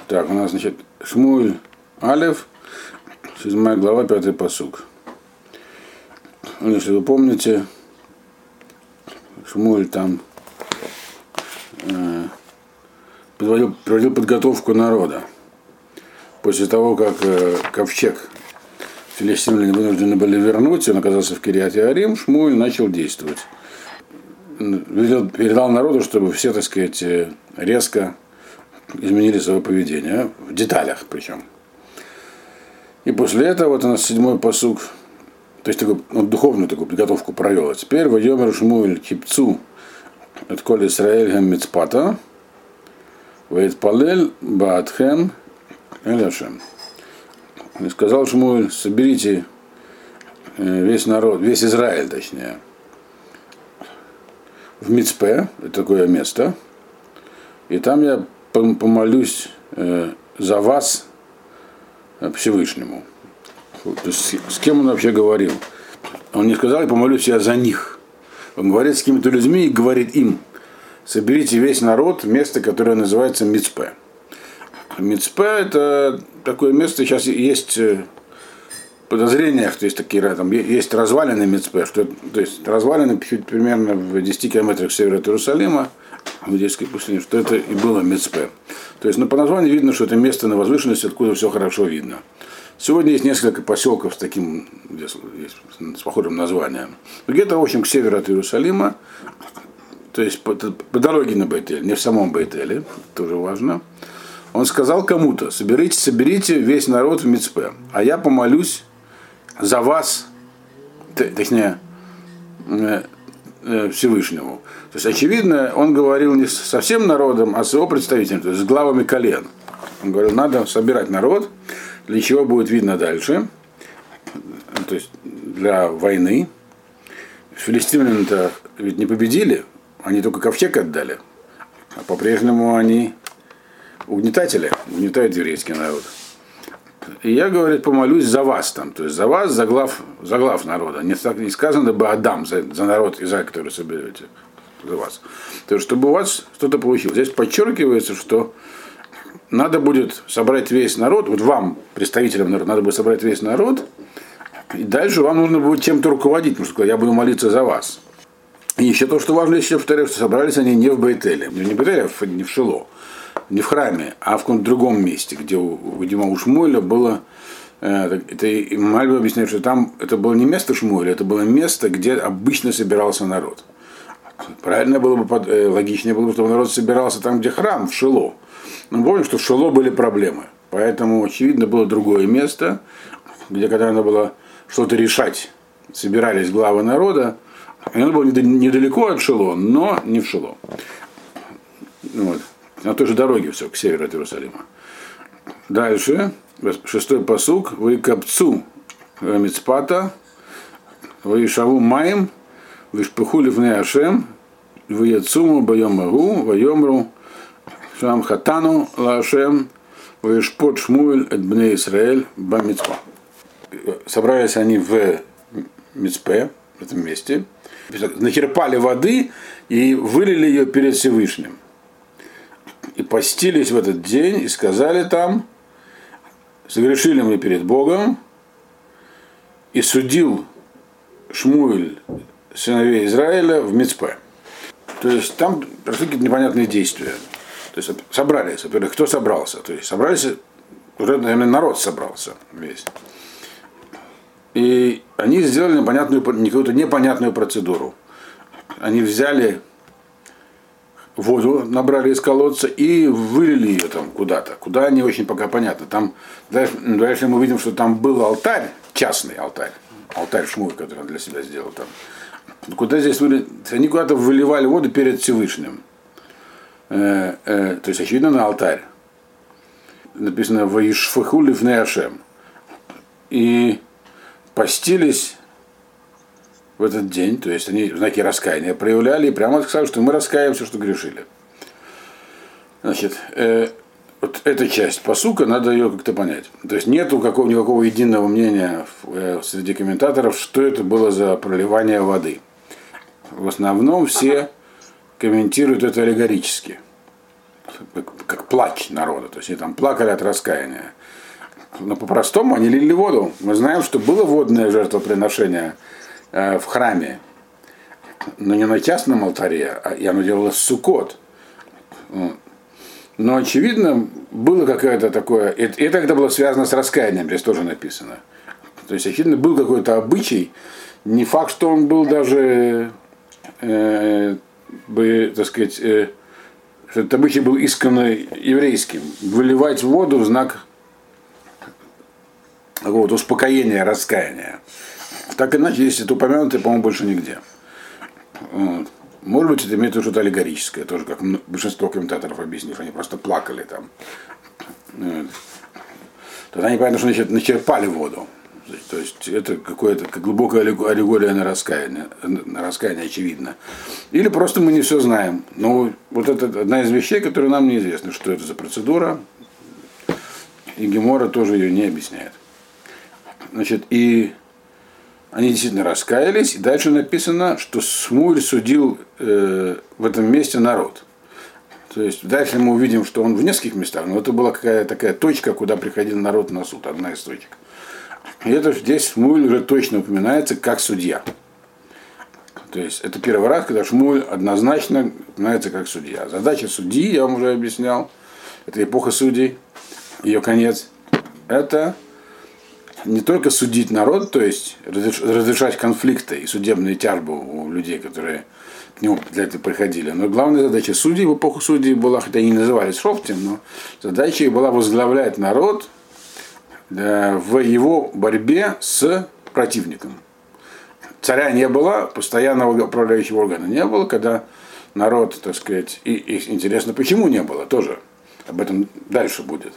Так, у нас, значит, Шмуэль Алеф, 7 глава, 5 пасук. Если вы помните, Шмуэль там проводил подготовку народа. После того, как ковчег филистимляне вынуждены были вернуть, он оказался в Кирьят-Еарим, Шмуэль начал действовать. Передал народу, чтобы все, так сказать, резко изменили свое поведение, в деталях причем. И после этого, вот у нас 7 пасук, то есть он духовную такую подготовку провел. А теперь «Вайомер Шмуэль кипцу от коль Исраэль гем мицпата, ваитпалель баатхем эль Ашем». И сказал Шмуэль: соберите весь народ, весь Израиль, точнее, в Мицпе, это такое место, и там я помолюсь за вас Всевышнему. То есть, с кем он вообще говорил? Он не сказал: я помолюсь я за них. Он говорит с какими-то людьми и говорит им: соберите весь народ в место, которое называется Мицпе. Мицпе — это такое место, сейчас есть подозрения, что есть такие, там есть развалины Мицпе, что, то есть развалины чуть примерно в 10 километрах севера от Иерусалима, в Иудейской пустыне, что это и было Мицпе. То есть, по названию видно, что это место на возвышенности, откуда все хорошо видно. Сегодня есть несколько поселков с таким, с похожим названием. Где-то, в общем, к северу от Иерусалима, то есть по дороге на Бейтель, не в самом Бейтеле, тоже важно. Он сказал кому-то: соберите весь народ в Мицпе, а я помолюсь за вас, точнее, Всевышнему. То есть, очевидно, он говорил не со всем народом, а с его представителем, то есть с главами колен. Он говорил: надо собирать народ, для чего будет видно дальше, то есть для войны. Филистимляне-то ведь не победили, они только ковчег отдали, а по-прежнему они угнетают еврейский народ. И я, говорит, помолюсь за вас там, то есть за вас, за глав народа. Не сказано бы Адам, за народ Израиля, который соберете, за вас. То есть, чтобы у вас что-то получилось. Здесь подчеркивается, что надо будет собрать весь народ, вот вам, представителям народа, надо будет собрать весь народ, и дальше вам нужно будет чем-то руководить, потому что я буду молиться за вас. И еще то, что важно, еще повторяю, что собрались они не в Бейтеле, не в Бейтеле, не в Шило, не в храме, а в каком-то другом месте, где, видимо, у Шмуэля было, это Мальбим объясняет, что там это было не место Шмуэля, это было место, где обычно собирался народ. Правильно было бы, логичнее было бы, чтобы народ собирался там, где храм, в Шило. Но мы помним, что в Шило были проблемы, поэтому, очевидно, было другое место, где, когда надо было что-то решать, собирались главы народа, и оно было недалеко от Шило, но не в Шило. Вот. На той же дороге все, к северу от Иерусалима. Дальше, 6 пасук. «Ваикапцу мицпата, ваишаву маим, вишпуху ливней Ашем, ваяцуму байом агу, вайомру шам хатану ла Ашем, ваишпот Шмуэль эт бней Исраэль ба Мицпа». Собрались они в Мицпе, в этом месте, начерпали воды и вылили ее перед Всевышним. И постились в этот день и сказали там: согрешили мы перед Богом, и судил Шмуэль сыновей Израиля в Мицпе. То есть там прошли какие-то непонятные действия. То есть собрались, во-первых, кто собрался? То есть собрались, уже, наверное, народ собрался весь. И они сделали какую-то непонятную процедуру. Они взяли воду, набрали из колодца и вылили ее там куда-то. Куда, не очень пока понятно. Там, дальше мы видим, что там был алтарь, частный алтарь Шмуэля, который он для себя сделал там. Куда здесь вылили? Они куда-то выливали воду перед Всевышним. То есть, очевидно, на алтарь. Написано «Ваишфаху ливней Ашем». И постились в этот день, то есть они знаки раскаяния проявляли и прямо сказали, что мы раскаиваемся, что грешили. Значит, вот эта часть пасука, надо ее как-то понять. То есть нету никакого единого мнения среди комментаторов, что это было за проливание воды. В основном все комментируют это аллегорически. как плач народа, то есть они там плакали от раскаяния. Но по-простому они лили воду. Мы знаем, что было водное жертвоприношение в храме, но не на частном алтаре, и оно делалось в Суккот. Но, очевидно, было какое-то такое, и это когда было связано с раскаянием, здесь тоже написано. То есть, очевидно, был какой-то обычай, не факт, что он был даже, так сказать, что этот обычай был исконно еврейским, выливать воду в знак какого-то успокоения, раскаяния. Так иначе, если это упомянуто, по-моему, больше нигде. Вот. Может быть, это имеет что-то аллегорическое, тоже как большинство комментаторов объяснили, что они просто плакали там. Вот. Тогда непонятно, что значит начерпали воду. То есть это какое-то глубокая аллегория на раскаяние, очевидно. Или просто мы не все знаем. Но вот это одна из вещей, которая нам неизвестна, что это за процедура. И Гемора тоже ее не объясняет. Значит, и они действительно раскаялись, и дальше написано, что Шмуэль судил в этом месте народ. То есть дальше мы увидим, что он в нескольких местах, но это была какая-то такая точка, куда приходил народ на суд, одна из точек. И это здесь Шмуэль уже точно упоминается как судья. То есть это первый раз, когда Шмуэль однозначно упоминается как судья. Задача судьи, я вам уже объяснял, это эпоха судей, ее конец, это не только судить народ, то есть разрешать конфликты и судебные тяжбы у людей, которые к нему для этого приходили, но главная задача судей в эпоху судей была, хотя они не назывались шофтем, но задача их была возглавлять народ в его борьбе с противником. Царя не было, постоянного управляющего органа не было, когда народ, так сказать, и интересно, почему не было, тоже об этом дальше будет.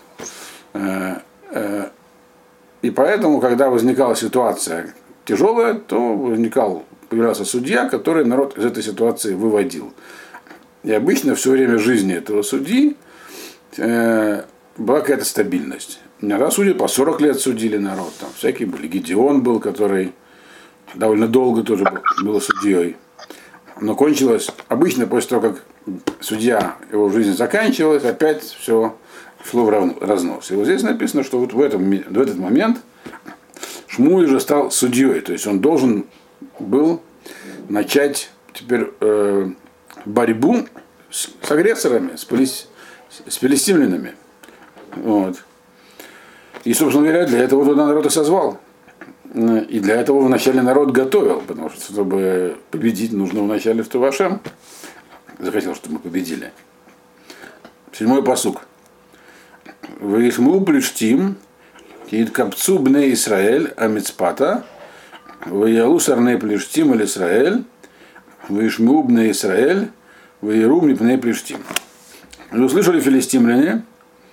И поэтому, когда возникала ситуация тяжелая, то появлялся судья, который народ из этой ситуации выводил. И обычно все время жизни этого судьи была какая-то стабильность. Иногда судьи по 40 лет судили народ. Там всякие были. Гедеон был, который довольно долго тоже был судьей. Но кончилось обычно после того, как судья, его жизнь заканчивалась, опять все шло в разнос. И вот здесь написано, что вот в этот момент Шмуэль уже стал судьей. То есть он должен был начать теперь борьбу с агрессорами, с филистимлянами. Вот. И, собственно говоря, для этого туда народ и созвал. И для этого вначале народ готовил, потому что, чтобы победить, нужно вначале в Тувашем. Захотел, чтобы мы победили. 7-й пасук. Вишму плештим, капцу бне Исраэль, амицпата, виялу сарне плештим или Исраэль, вишму бне Исраэль, виеру мипне плештим. И услышали филистимляне,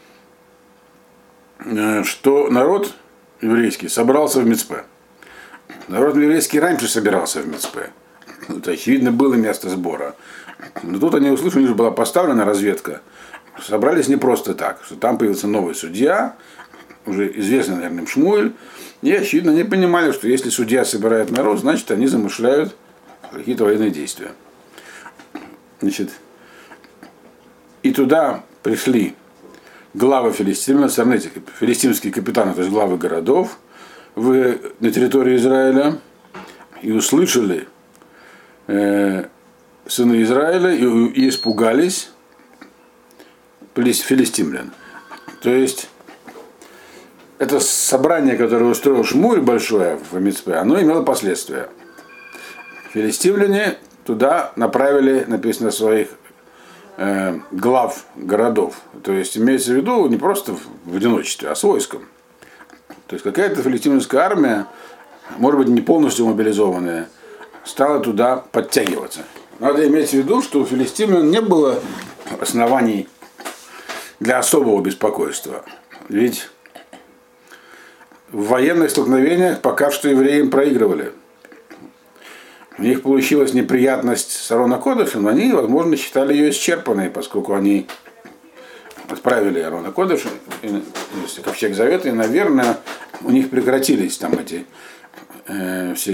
что народ еврейский собрался в Мицпе. Народ еврейский раньше собирался в Мицпе. Это, очевидно, было место сбора. Но тут они услышали, у них была поставлена разведка. Собрались не просто так, что там появился новый судья, уже известный, наверное, Шмуэль. И, очевидно, они понимали, что если судья собирает народ, значит, они замышляют какие-то военные действия. Значит, и туда пришли главы филистимлян, филистимские капитаны, то есть главы городов на территории Израиля, и услышали сыны Израиля и испугались филистимлян. То есть это собрание, которое устроил Шмуэль большое в Мицпе, оно имело последствия. Филистимляне туда направили, написано, своих глав городов. То есть имеется в виду не просто в одиночестве, а с войском. То есть какая-то филистимская армия, может быть, не полностью мобилизованная, стала туда подтягиваться. Надо иметь в виду, что у филистимлян не было оснований для особого беспокойства. Ведь в военных столкновениях пока что евреи им проигрывали. У них получилась неприятность с Арона Кодышем, но они, возможно, считали ее исчерпанной, поскольку они отправили Арона Кодыша, ковчег Завета, и, наверное, у них прекратились там эти все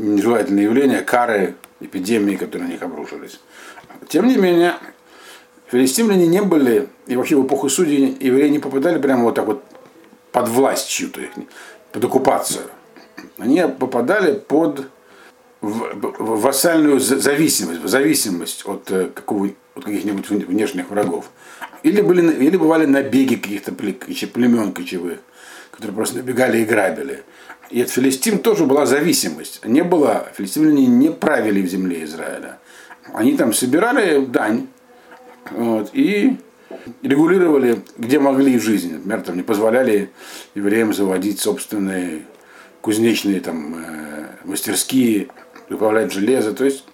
нежелательные явления, кары, эпидемии, которые на них обрушились. Тем не менее, филистимляне не были, и вообще в эпоху судей евреи не попадали прямо вот так вот под власть чью-то, под оккупацию. Они попадали под вассальную зависимость от каких-нибудь внешних врагов. Или бывали набеги каких-то племен кочевых, которые просто набегали и грабили. И от Филистим тоже была зависимость. Филистимляне не правили в земле Израиля. Они там собирали дань и регулировали, где могли в жизни. Например, там не позволяли евреям заводить собственные кузнечные там, мастерские, выплавлять железо. То есть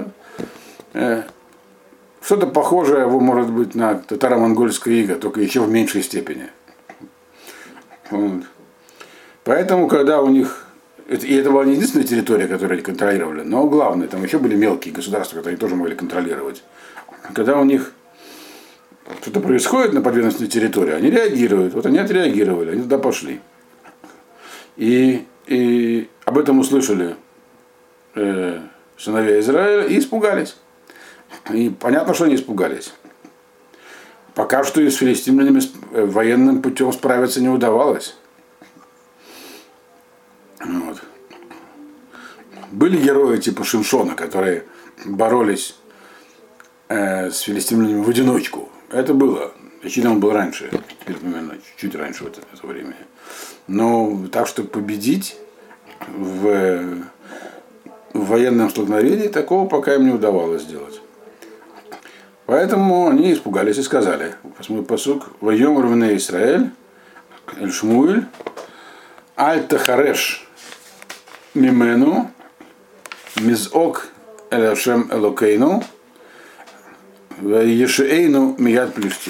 что-то похожее, может быть, на татаро-монгольское иго, только еще в меньшей степени. Вот. Поэтому, когда у них, и это была не единственная территория, которую они контролировали, но главное, там еще были мелкие государства, которые они тоже могли контролировать. Когда у них что-то происходит на подведомственной территории, они реагируют. Вот они отреагировали, они туда пошли. И об этом услышали сыновья Израиля и испугались. И понятно, что они испугались. Пока что и с филистимлянами военным путем справиться не удавалось. Вот. Были герои типа Шимшона, которые боролись с филистимлянами в одиночку. Это было. Очевидно, он был раньше, чуть раньше в это время. Но так что победить в военном столкновении такого пока им не удавалось сделать. Поэтому они испугались и сказали, 8-й пасук, «Вайомар вне Исраэль, эль Шмуэль, аль тахареш мимену, мизок эль Ашем элокейну, ваешеэйну мияд плештим».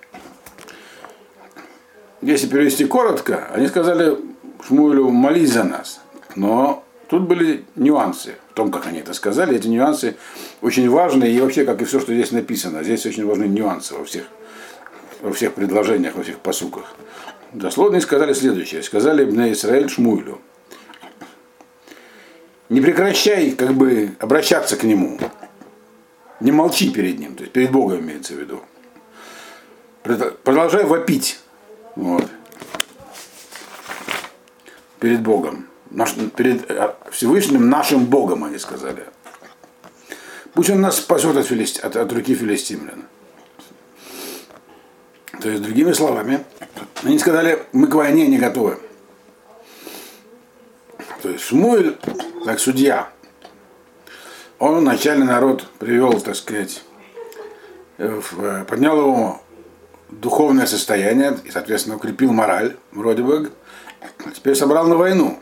Если перевести коротко, они сказали Шмуэлю, молись за нас. Но тут были нюансы в том, как они это сказали. Эти нюансы очень важны, и вообще, как и все, что здесь написано. Здесь очень важны нюансы во всех предложениях, во всех пасуках. Дословно сказали следующее. Сказали бне Исраэль Шмуэлю: не прекращай обращаться к нему. Не молчи перед ним, то есть перед Богом имеется в виду. Продолжай вопить. Вот. Перед Богом. Перед Всевышним нашим Богом, они сказали. Пусть он нас спасет от руки филистимлян. То есть, другими словами, они сказали, мы к войне не готовы. То есть Шмуэль, как судья, он вначале народ привел, так сказать, поднял его духовное состояние и, соответственно, укрепил мораль, вроде бы, теперь собрал на войну.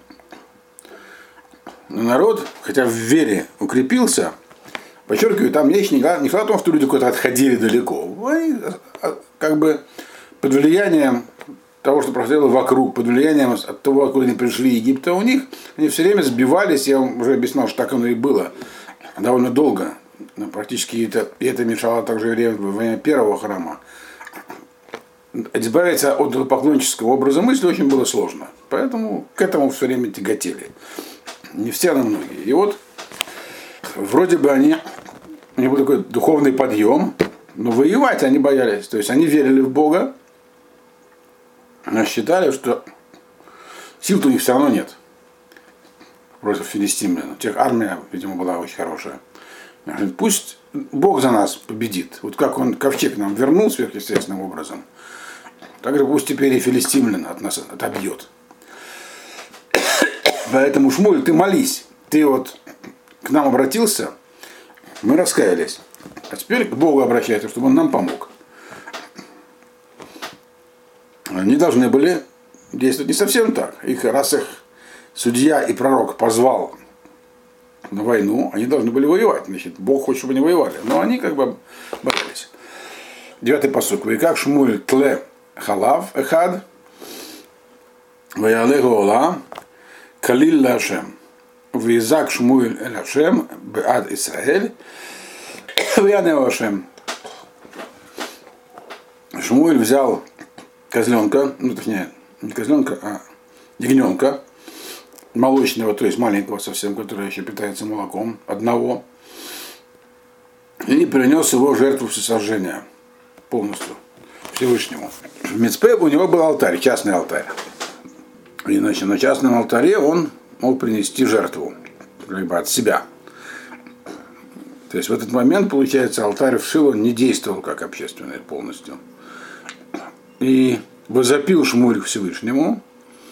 Но народ, хотя в вере укрепился, подчеркиваю, там речь не о том, что люди куда-то отходили далеко. Они под влиянием того, что происходило вокруг, под влиянием от того, откуда они пришли в Египет, у них они все время сбивались, я вам уже объяснял, что так оно и было, довольно долго. Практически это мешало также во время первого храма. Избавиться от идолопоклоннического образа мысли очень было сложно. Поэтому к этому все время тяготели. Не все, но многие. И вот вроде бы у них был такой духовный подъем, но воевать они боялись. То есть они верили в Бога, но считали, что сил-то у них все равно нет против филистимлян. У тех армия, видимо, была очень хорошая. Пусть Бог за нас победит. Вот как он ковчег нам вернул сверхъестественным образом, так же пусть теперь и филистимлян от нас отобьет. Поэтому, Шмуэль, ты молись. Ты вот к нам обратился, мы раскаялись. А теперь к Богу обращайся, чтобы он нам помог. Они должны были действовать не совсем так. Раз их судья и пророк позвал на войну, они должны были воевать. Значит, Бог хочет, чтобы они воевали. Но они боялись. 9-й пасук. Вайках Шмуэль тле халав эхад ваялегу ола калил лашем. Визак Шмуэль эль Ашем беад Исраэль вянеу Ашем. Шмуэль взял козленка, точнее, не козленка, а ягненка, молочного, то есть маленького совсем, который еще питается молоком, одного, и принес его жертву всесожжения. полностью Всевышнему. В Мицпе у него был алтарь, частный алтарь. И, значит, на частном алтаре он мог принести жертву, либо от себя. То есть в этот момент, получается, алтарь в Шило не действовал как общественный полностью. И возопил Шмуль Всевышнему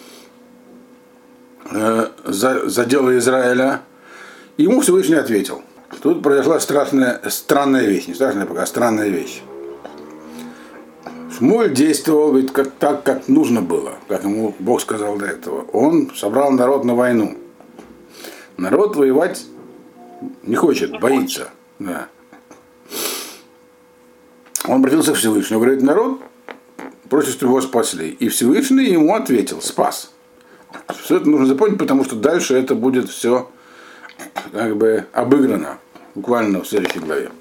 за дело Израиля. И ему Всевышний ответил. Тут произошла странная вещь, не страшная пока, а странная вещь. Шмуль действовал ведь так, как нужно было, как ему Бог сказал до этого. Он собрал народ на войну. Народ воевать не хочет, боится. Да. Он обратился к Всевышнему, говорит, народ просит, чтобы его спасли. И Всевышний ему ответил, спас. Все это нужно запомнить, потому что дальше это будет все как бы обыграно, буквально в следующей главе.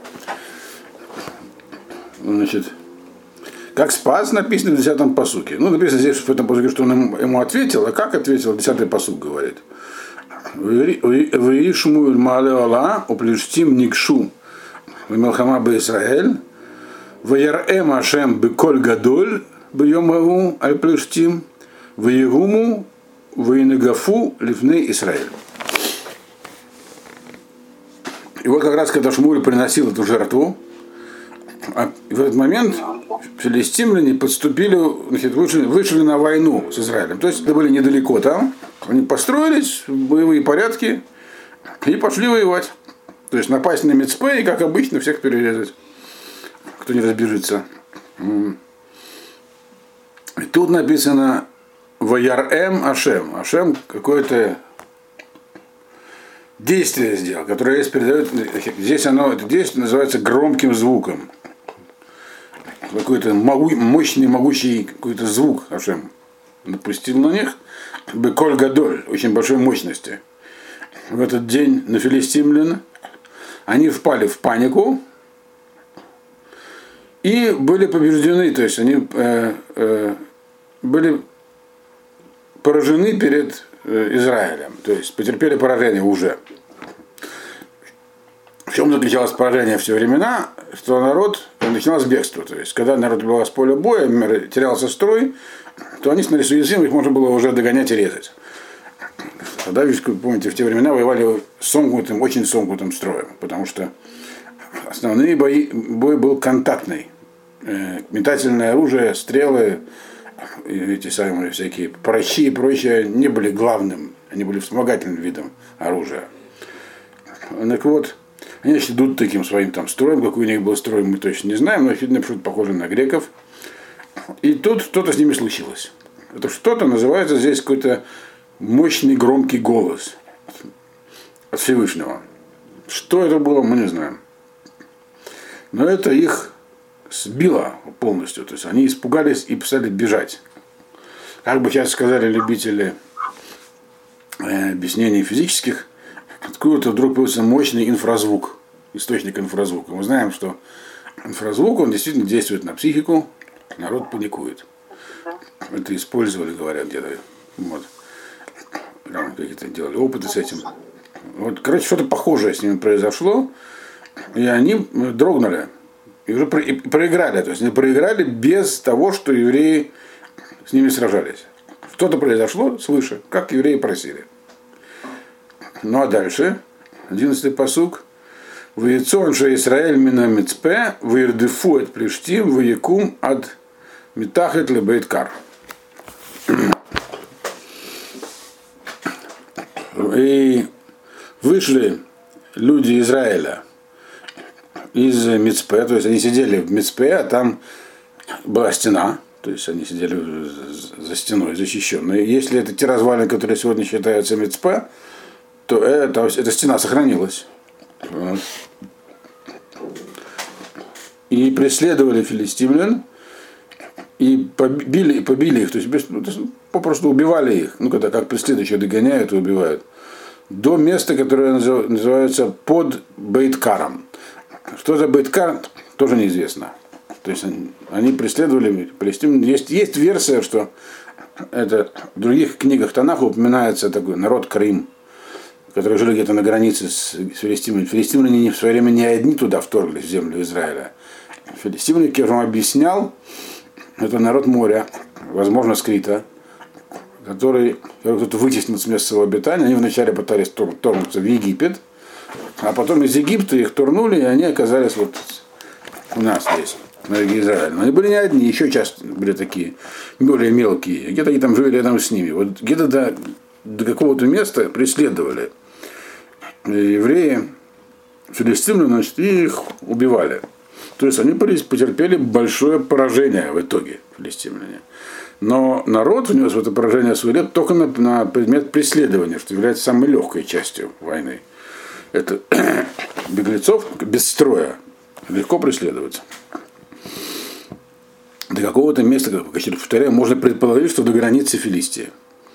Значит, как спас, написано в 10-м пасуке. Ну, написано здесь в этом пасуке, что он ему ответил, а как ответил, 10-й пасук говорит. Вы Шмуль Маале Ола, уплештим Никшу, Мелхама Бе Исраэль, Ваярэм Ашем Беколь Гадоль, Бьемаву Альплештим, Ваегуму, Ваинагафу, Лифней Исраэль. И вот как раз, когда Шмуль приносил эту жертву, в этот момент филистимляне подступили, значит, вышли на войну с Израилем. То есть это были недалеко там. Они построились в боевые порядки и пошли воевать. То есть напасть на Мицпе и, как обычно, всех перерезать, кто не разбежится. И тут написано Ваярэм Ашем. Ашем какое-то действие сделал, которое здесь передает. Здесь это действие называется громким звуком. Какой-то мощный, могучий какой-то звук Ашем напустил на них. Беколь Гадоль, очень большой мощности. В этот день на филистимлян они впали в панику и были побеждены, то есть они были поражены перед Израилем, то есть потерпели поражение уже. В чем заключалось поражение все времена, что народ начиналось бегство. То есть, когда народ был с поля боя, терялся строй, то они становились уязвимы, их можно было уже догонять и резать. Тогда, помните, в те времена воевали сомкнутым, очень сомкнутым строем, потому что основной бой был контактный. Метательное оружие, стрелы, эти самые всякие пращи и прочее не были главным, они были вспомогательным видом оружия. Так вот, они идут таким своим там строем, какой у них был строй, мы точно не знаем, но видно, что это похоже на греков. И тут что-то с ними случилось. Это что-то называется здесь какой-то мощный громкий голос от Всевышнего. Что это было, мы не знаем. Но это их сбило полностью. То есть они испугались и стали бежать. Как бы сейчас сказали любители объяснений физических, откуда-то вдруг появился мощный инфразвук, источник инфразвука. Мы знаем, что инфразвук, он действительно действует на психику, народ паникует. Это использовали, говорят, где-то. Вот. Какие-то делали опыты с этим. Вот, короче, что-то похожее с ними произошло, и они дрогнули. И уже проиграли. То есть они проиграли без того, что евреи с ними сражались. Что-то произошло свыше, как евреи просили. Ну а дальше, 11-й пасук. Ваецон ше Исраэль мина Мицпе, ваирдефу эт плештим, ваекум ад митахет лебейт кар. И вышли люди Израиля из Мицпе, то есть они сидели в Мицпе, а там была стена, то есть они сидели за стеной защищенной. Если это те развалины, которые сегодня считаются Мицпе, то эта стена сохранилась. Вот. И преследовали филистимлян, и побили их, то есть попросту убивали их, ну когда как преследующие догоняют и убивают, до места, которое называется под Бейт-Каром. Что за Бейт-Кар, тоже неизвестно. То есть они преследовали филистимлян. Есть версия, что это в других книгах Танаха упоминается такой народ Крым, которые жили где-то на границе с филистимлянами. Филистимляне в свое время не одни туда вторглись, в землю Израиля. филистимляне, как я вам объяснял, это народ моря, возможно, с Крита, который кто-то вытеснил с места своего обитания. Они вначале пытались торгнуться в Египет, а потом из Египта их турнули, и они оказались вот у нас здесь, на юге Израиля. Но они были не одни, еще часто были такие более мелкие. Где-то они там жили рядом с ними. Вот где-то до какого-то места преследовали евреи, филистимляне, значит, и их убивали. То есть они потерпели большое поражение в итоге, филистимляне. Но народ внес в это поражение свой лет только на предмет преследования, что является самой легкой частью войны. Это беглецов без строя легко преследовать. До какого-то места, как я повторяю, можно предположить, что до границы Филистии.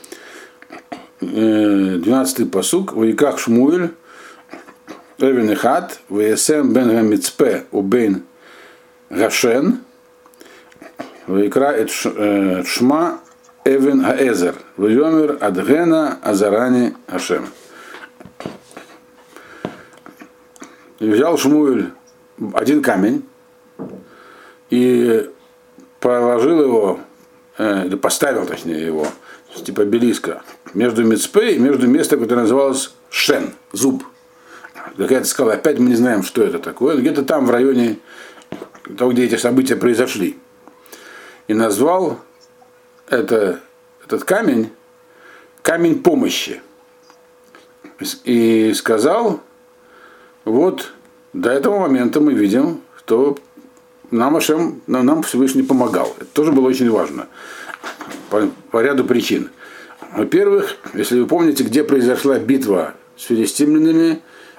12-й пасук. Ваиках Шмуэль, Эвен Эхат, Ваесем бен Гамицпе убейн Гашен, Ваикра эт Шма Эвен Хаэзер, Вайомер Адгена Азарани Ашем. И взял Шмуэль один камень и положил его, или поставил, точнее, его, типа обелиска, между Мицпе и между местом, которое называлось Шен, зуб. Какая-то скала, опять мы не знаем, что это такое, где-то там в районе того, где эти события произошли. И назвал этот камень помощи. И сказал, вот до этого момента мы видим, что нам Всевышний помогал. Это тоже было очень важно. По ряду причин. Во-первых, если вы помните, где произошла битва с филистимлянами,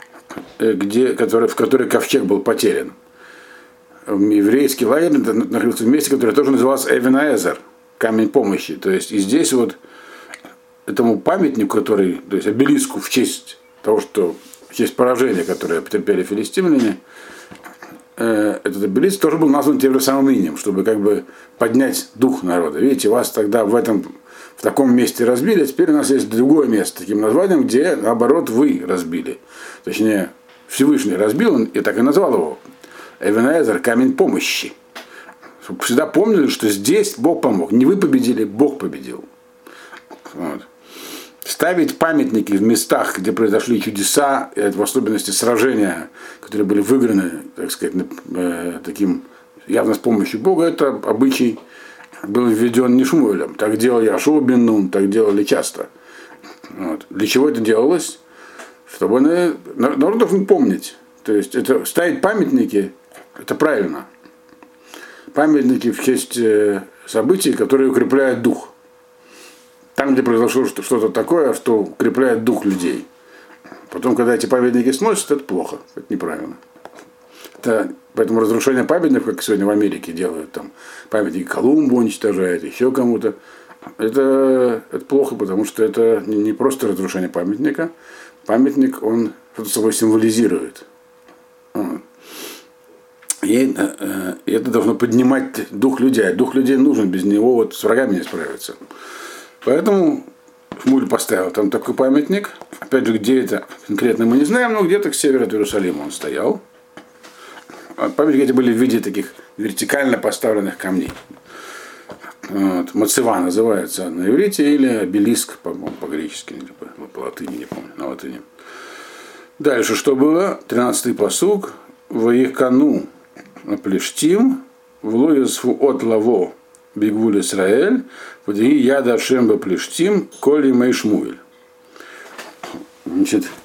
в которой ковчег был потерян. Еврейский лагерь находился в месте, которое тоже называлось Эвен Аэзер, камень помощи. То есть и здесь вот этому памятнику, то есть обелиску в честь того, что в честь поражения, которое потерпели филистимляне, этот обелиск тоже был назван тем же самым именем, чтобы как бы поднять дух народа. Видите, вас тогда в таком месте разбили, а теперь у нас есть другое место, таким названием, где, наоборот, вы разбили. Точнее, Всевышний разбил, и так и назвал его Эвен Аэзер, камень помощи. Чтобы всегда помнили, что здесь Бог помог. Не вы победили, Бог победил. Вот. Ставить памятники в местах, где произошли чудеса, в особенности сражения, которые были выиграны, так сказать, таким явно с помощью Бога, это обычай был введен не Шмуэлем. Так делал Яшуа бен Нун, так делали часто. Вот. Для чего это делалось? Чтобы народ должен помнить. То есть это ставить памятники, это правильно. Памятники в честь событий, которые укрепляют дух. Там, где произошло что-то такое, что укрепляет дух людей. Потом, когда эти памятники сносят, это плохо, это неправильно. Поэтому разрушение памятников, как сегодня в Америке делают, там памятники Колумбу уничтожают, еще кому-то, это плохо, потому что это не просто разрушение памятника. Памятник, он что-то собой символизирует. И это должно поднимать дух людей. Дух людей нужен, без него вот с врагами не справиться. Поэтому Шмуль поставил там такой памятник. Опять же, где это конкретно мы не знаем, но где-то к северу от Иерусалима он стоял. Памятники эти были в виде таких вертикально поставленных камней. Вот. Мацева называется на иврите, или обелиск, по-моему, по-гречески, или по латыни, не помню, на латыни. Дальше что было? 13-й пасук. Ваикану Плештим, Влоесфу от Лаво, Бигвуль Исраэль, Вадии Яда Шемба Плештим, Коли Мейшмуэль. Значит,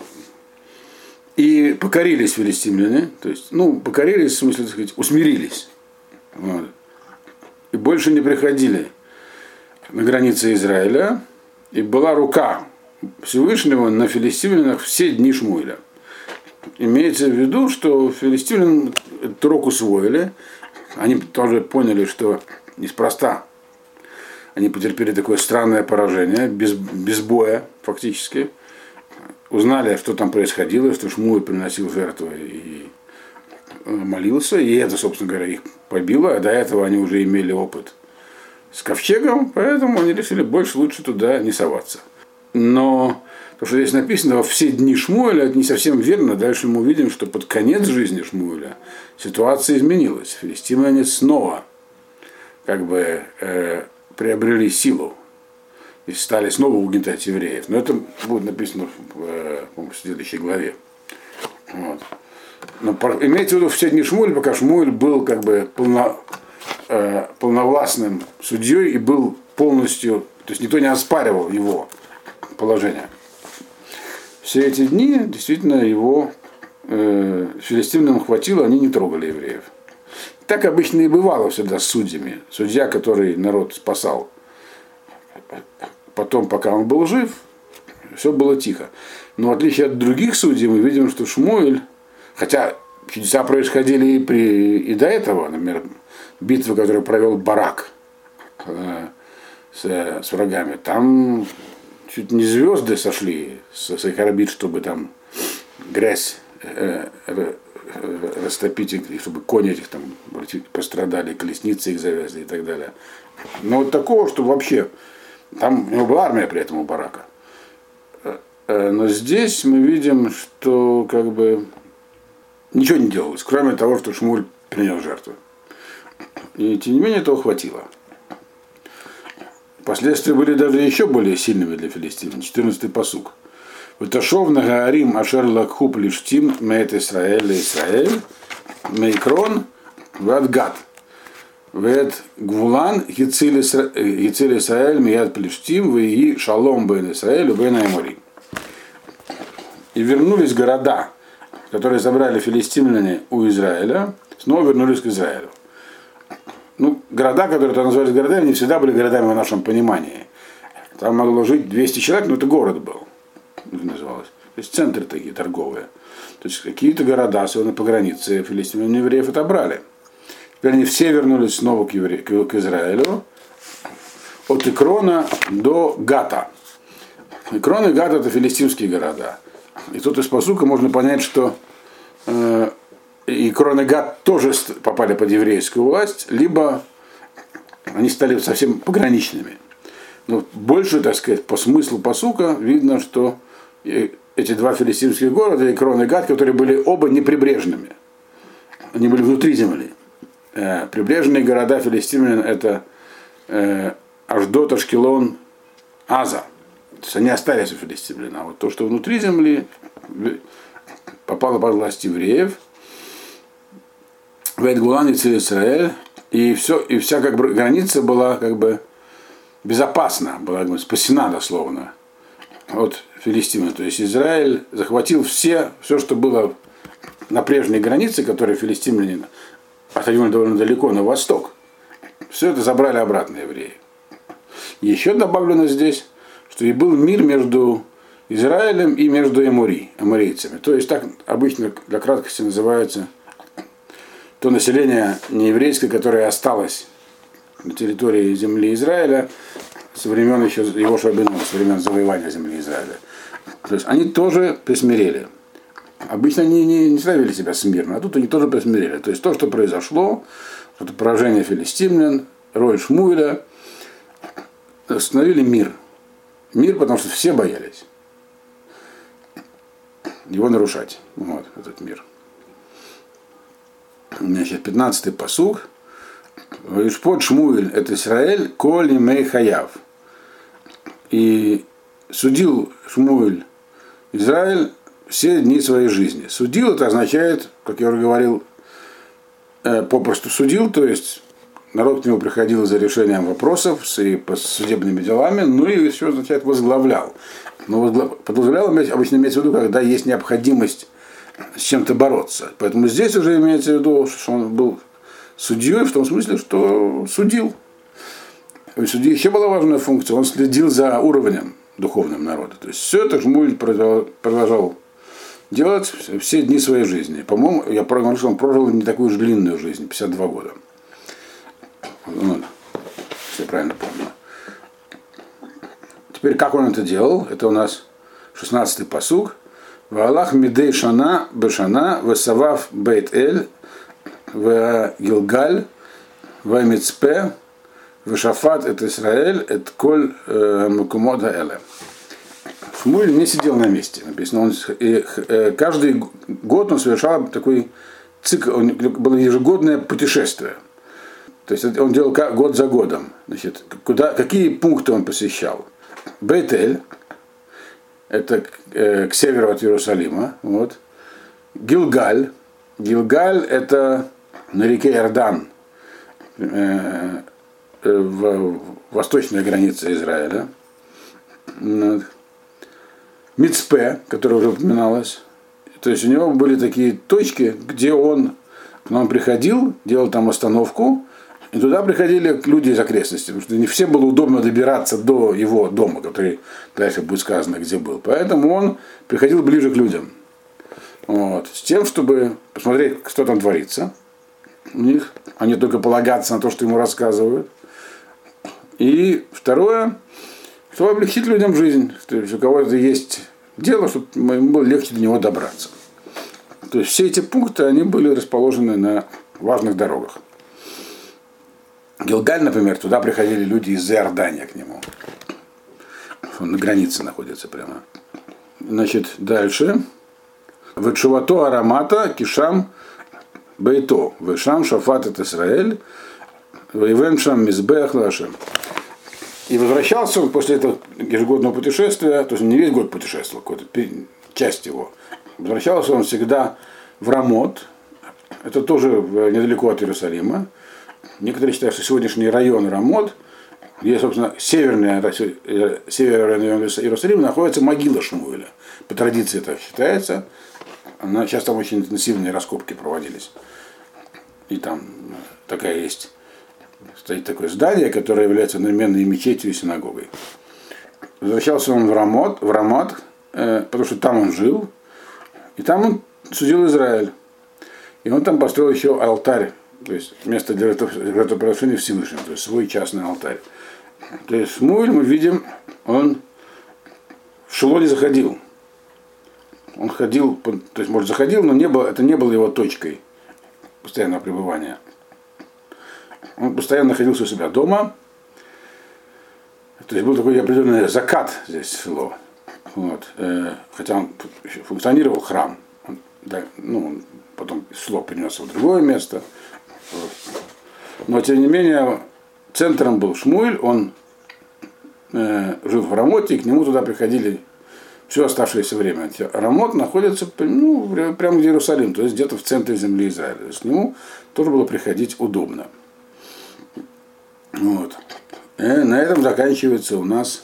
и покорились филистимляне, то есть, покорились, в смысле, так сказать, усмирились. Вот. И больше не приходили на границы Израиля. И была рука Всевышнего на филистимлянах все дни Шмуэля. Имеется в виду, что филистимляне эту руку усвоили. Они тоже поняли, что неспроста они потерпели такое странное поражение, без боя фактически. Узнали, что там происходило, что Шмуэль приносил жертвы и молился, и это, собственно говоря, их побило, а до этого они уже имели опыт с ковчегом, поэтому они решили лучше туда не соваться. Но То, что здесь написано во все дни Шмуэля, это не совсем верно. Дальше мы увидим, что под конец жизни Шмуэля ситуация изменилась. Филистимляне снова приобрели силу и стали снова угнетать евреев. Но это будет написано в следующей главе. Вот. Но имейте в виду все дни Шмуэля, пока Шмуэль был полновластным судьей и был полностью, то есть никто не оспаривал его положение. Все эти дни действительно его филистимлянам хватило, они не трогали евреев. Так обычно и бывало всегда с судьями. Судья, который народ спасал, потом, пока он был жив, все было тихо. Но в отличие от других судей, мы видим, что Шмуэль, хотя чудеса происходили и до этого, например, битва, которую провел Барак с врагами, там чуть не звезды сошли со своих орбит, чтобы там грязь растопить, и чтобы кони этих там пострадали, колесницы их завязли и так далее. Но вот такого, что вообще, там у него была армия при этом у Барака. Но здесь мы видим, что ничего не делалось, кроме того, что Шмуль принес жертву. И тем не менее этого хватило. Последствия были даже еще более сильными для филистимлян. 14-й пасук. «Выташов на Гаарим ашер лакху плештим меет Исраэль Исраэль мейкрон вад Гат вет гвулан гициль Исраэль меят плештим веи шалом бен Исраэль бен Аймори». И вернулись города, которые забрали филистимляне у Израиля, снова вернулись к Израилю. Города, которые там назывались городами, не всегда были городами в нашем понимании. Там могло жить 200 человек, но это город был, называлось. То есть центры такие торговые. То есть какие-то города, особенно по границе, филистимлян евреев отобрали. Теперь они все вернулись снова к Израилю, от Икрона до Гата. Икрон и Гат — это филистимские города. И тут из пасука можно понять, что Икрон и Гат тоже попали под еврейскую власть, либо они стали совсем пограничными. Но больше, так сказать, по смыслу пасука видно, что эти два филистимских города, Икрон и Гат, которые были оба неприбрежными, они были внутри земли. Прибрежные города филистимлян — это Ашдод, Ашкелон, Аза. То есть они остались у филистимлян. А вот то, что внутри земли, попало под власть евреев, Вейт Гулан и Циль Исраэль, и вся граница была безопасна, была спасена дословно от филистимлян. То есть Израиль захватил все, что было на прежней границе, которые филистимляне отодвинули довольно далеко на восток. Все это забрали обратно евреи. Еще добавлено здесь, что и был мир между Израилем и между аморийцами. То есть так обычно для краткости называется то население нееврейское, которое осталось на территории земли Израиля со времен еще его Шабину, со времен завоевания земли Израиля. То есть они тоже присмирели. Обычно они не ставили себя смирно, а тут они тоже присмирели. То есть то, что произошло, это поражение филистимлян, роль Шмуэля, установили мир. Мир, потому что все боялись его нарушать. Вот этот мир. Значит, 15-й пасук. Вишпот Шмуэль, это Израиль, коль имей хаяв. И судил Шмуэль Израиль все дни своей жизни. Судил — это означает, как я уже говорил, попросту судил, то есть народ к нему приходил за решением вопросов и по судебными делами, ну и еще означает возглавлял. Но под возглавлял обычно имеется в виду, когда есть необходимость с чем-то бороться. Поэтому здесь уже имеется в виду, что он был судьей в том смысле, что судил. У судьи еще была важная функция, он следил за уровнем духовным народа. То есть все это Шмуэль продолжал делать все дни своей жизни. По-моему, я говорю, что он прожил не такую же длинную жизнь, 52 года. Ну, если я правильно помню. Теперь, как он это делал? Это у нас 16-й пасук. Ваалах мидей шана бешана весавав бейт эль в Гилгаль в Мицпе в Шафат это Израиль это коль мукумот хаэле. Шмуэль не сидел на месте. Написано, каждый год он совершал такой цикл, было ежегодное путешествие. То есть он делал год за годом. Значит, какие пункты он посещал? Бейт-Эль, это к северу от Иерусалима. Вот. Гилгаль. Гилгаль это на реке Иордан, в восточной границе Израиля. Мицпе, которая уже упоминалась. То есть у него были такие точки, где он к нам приходил, делал там остановку, и туда приходили люди из окрестностей, потому что не всем было удобно добираться до его дома, который дальше будет сказано, где был. Поэтому он приходил ближе к людям. Вот. С тем, чтобы посмотреть, что там творится у них, а не только полагаться на то, что ему рассказывают. И второе, чтобы облегчить людям жизнь. То есть у кого-то есть дело, чтобы ему было легче до него добраться. То есть все эти пункты, они были расположены на важных дорогах. Гилгаль, например, туда приходили люди из Иордания к нему. Он на границе находится прямо. Значит, дальше. Вэтшувато аромата кишам бейто. Вэшам шафат эт Исраэль. Вэйвеншам мизбех лашем. И возвращался он после этого ежегодного путешествия, то есть не весь год путешествовал, какую-то часть его. Возвращался он всегда в Рамот, это тоже недалеко от Иерусалима. Некоторые считают, что сегодняшний район Рамот, где, собственно, северный район Иерусалима, находится могила Шмуэля. По традиции так считается. Сейчас там очень интенсивные раскопки проводились. И там такая есть. Стоит такое здание, которое является одновременно и мечетью, и синагогой. Возвращался он в Рамот, потому что там он жил, и там он судил Израиль. И он там построил еще алтарь, то есть место для жертвоприношения Всевышнему, то есть свой частный алтарь. То есть Шмуэль, мы видим, он в Шило не заходил. Он ходил, то есть, может, заходил, но это не было его точкой постоянного пребывания. Он постоянно находился у себя дома. То есть был такой определенный закат здесь в Шило. Вот. Хотя он функционировал храм. Он потом Шило перенесся в другое место. Вот. Но тем не менее центром был Шмуэль. Он жил в Рамоте, и к нему туда приходили все оставшееся время. Рамот находится прямо где Иерусалим, то есть где-то в центре земли Израиля. То есть к нему тоже было приходить удобно. Вот. И на этом заканчивается у нас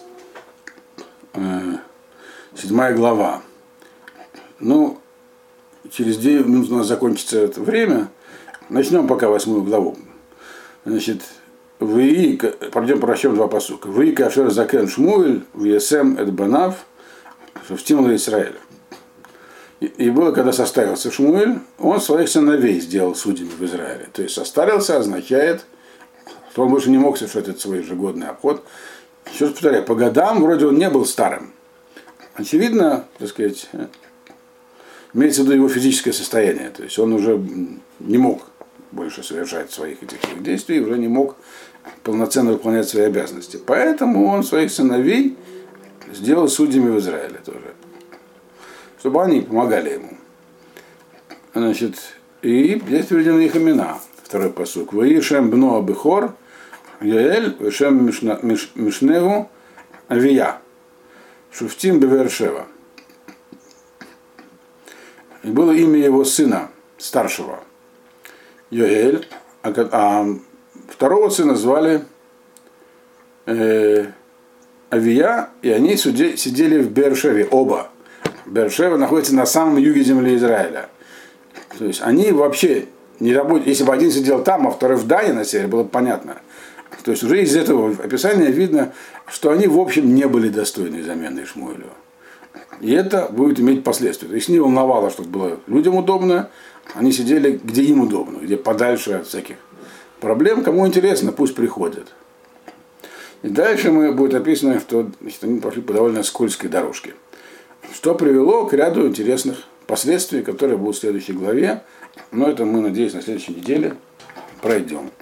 7 глава. Ну, через 9 минут у нас закончится это время. Начнем пока 8 главу. Значит, прочтем 2 пасука. Вы кашер закен Шмуэль, весем эт банав, шафтим Израиля. И было, когда составился Шмуэль, он своих сыновей сделал судьями в Израиле. То есть состарился означает, что он больше не мог совершать этот свой ежегодный обход. Еще раз повторяю, по годам вроде он не был старым. Очевидно, так сказать, имеется в виду его физическое состояние. То есть он уже не мог больше совершать своих этих действий, уже не мог полноценно выполнять свои обязанности. Поэтому он своих сыновей сделал судьями в Израиле тоже. Чтобы они помогали ему. Значит, и здесь приведены их имена. Второй пасук. Ваишем бно абихор, Яэль, Вешем Мишневу, Авия, Шуфтим Бевершева. И было имя его сына, старшего, Йоэль, а второго сына звали Авия, и они сидели в Бершеве, оба. Бершева находится на самом юге земли Израиля. То есть они вообще не работали, если бы один сидел там, а второй в Дане на севере, было бы понятно. То есть уже из этого описания видно, что они в общем не были достойны замены Шмуэлю. И это будет иметь последствия. То есть не волновало, чтобы было людям удобно, они сидели где им удобно, где подальше от всяких проблем. Кому интересно, пусть приходят. И дальше будет описано, что они пошли по довольно скользкой дорожке. Что привело к ряду интересных последствий, которые будут в следующей главе. Но это мы, надеюсь, на следующей неделе пройдем.